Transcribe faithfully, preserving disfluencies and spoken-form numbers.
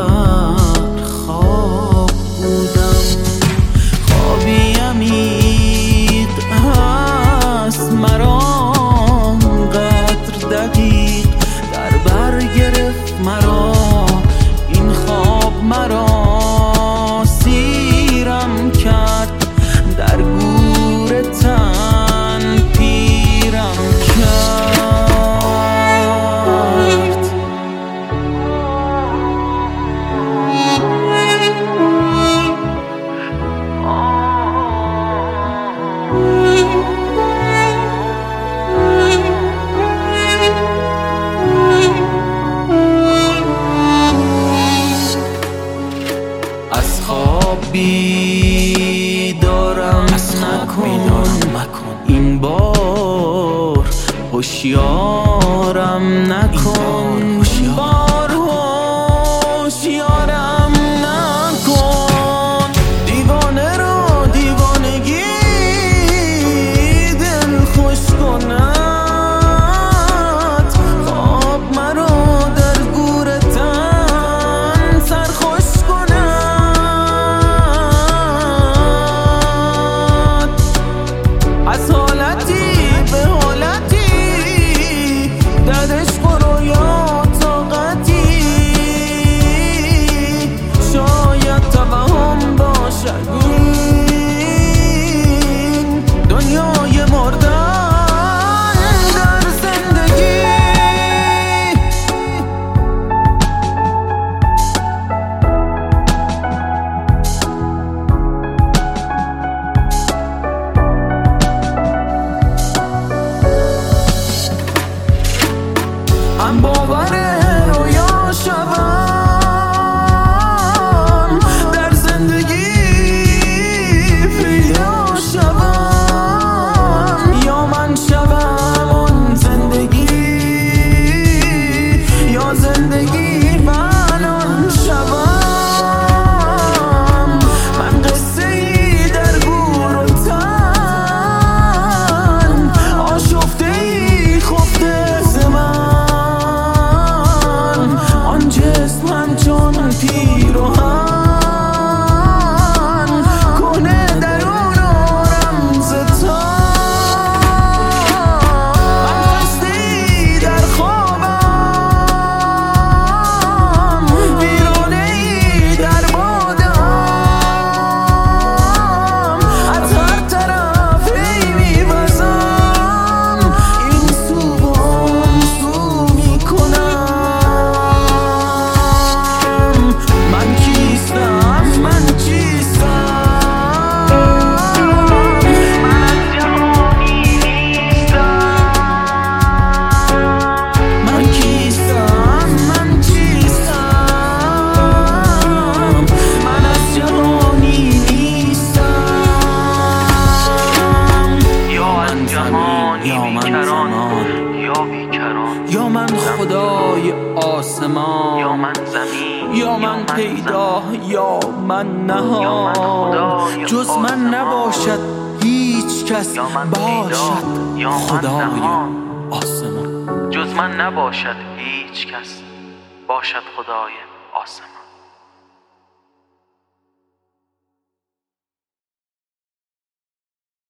در خواب بودم. خوابی عمیق هست مرا قدر دقیق در بر گرفت مرا این خواب، مرا سیرم کرد در گور تن پیرم کرد. از خواب بیدارم نکن، این بار هوشیارم نکن، بار هوشیارم نکن. دیوانه رو دیوانگی دل خوش کند، خواب مرا در گور تن سرخوش کند. از حالتی به حالتی در عشق و رویا طاقتی، شاید توهم باشد این دنیای مردن در زندگی. من باور رویا شوم در زندگی پیدا شوم، یا من شوم اون زندگی یا زندگی من آن شوم. من قصه ای در گور و تن آشفته ای خفته ز من، آن جسم همچون پیراهن کنه درون و رمز تن. من خسته‌ای در خوابم، ویرانه‌ای در بادم، از هر طرف هی می‌وزم، این سو و آن سو می‌کنم. من کیستم؟ من چیستم؟ من از جهانی نیستم. من کیستم؟ من چیستم؟ من از جهانی نیستم. یا از جهانی بیکران یا بیکران، یا من خدای آسمان، یا من زمین، یا من پیدا یا من نهان. جز من نباشد هیچ کس، یا من باشد پیدا یا من خدای نهان. آسمان. جز من نباشد هیچ کس، باشد خدای آسمان.